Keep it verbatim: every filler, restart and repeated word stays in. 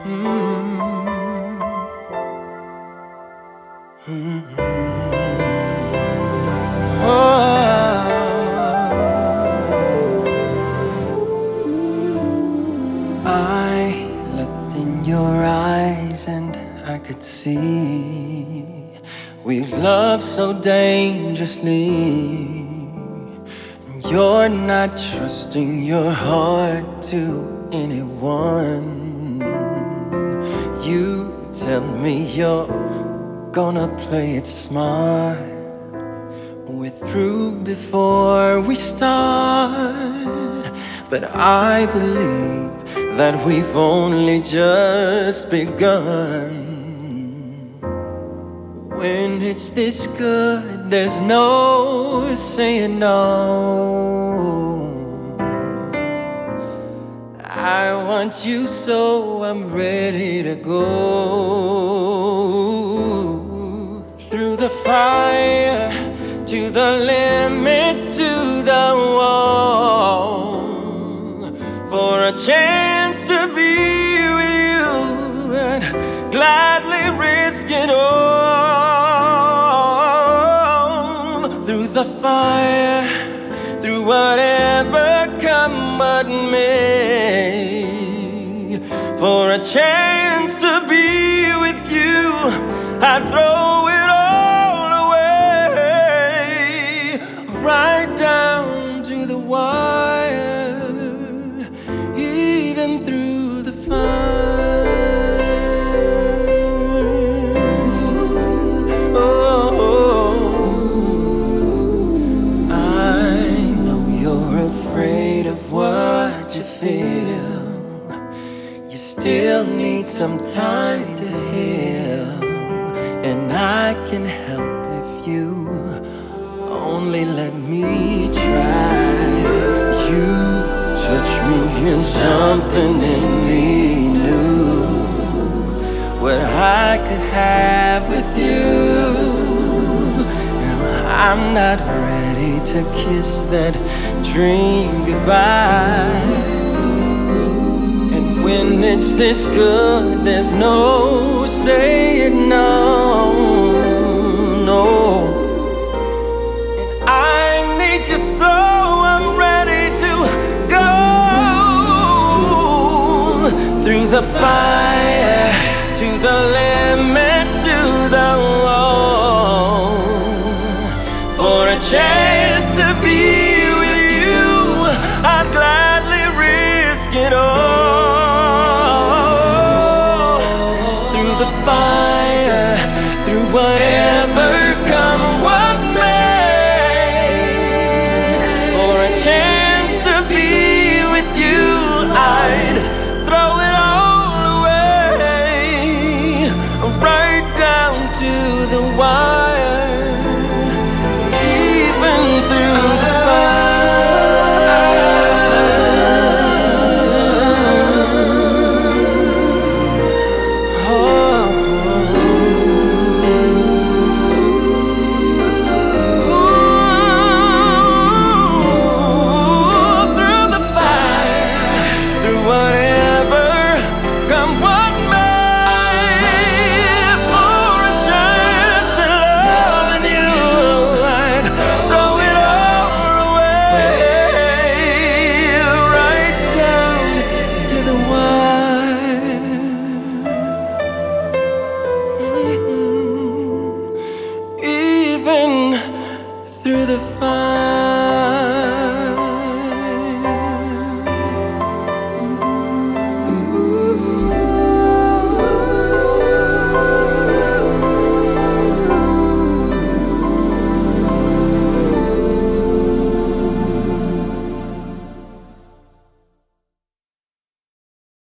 I looked in your eyes and I could see we love so dangerously. You're not trusting your heart to anyone. You tell me you're gonna play it smart. We're through before we start, but I believe that we've only just begun. When it's this good, there's no saying no. I want you so I'm ready to go through the fire, to the limit, to the wall, for a chance to be with you and gladly risk it all. Through the fire, through whatever come but may, for a chance to be with you, I'd throw it all away, right down to the wire, even through the fire. Oh, I know you're afraid of what you feel. You still need some time to heal, and I can help if you only let me try. You touch me and something in me knew what I could have with you. And I'm not ready to kiss that dream goodbye. And when it's this good, there's no saying no, no. And I need you so I'm ready to go through the fire,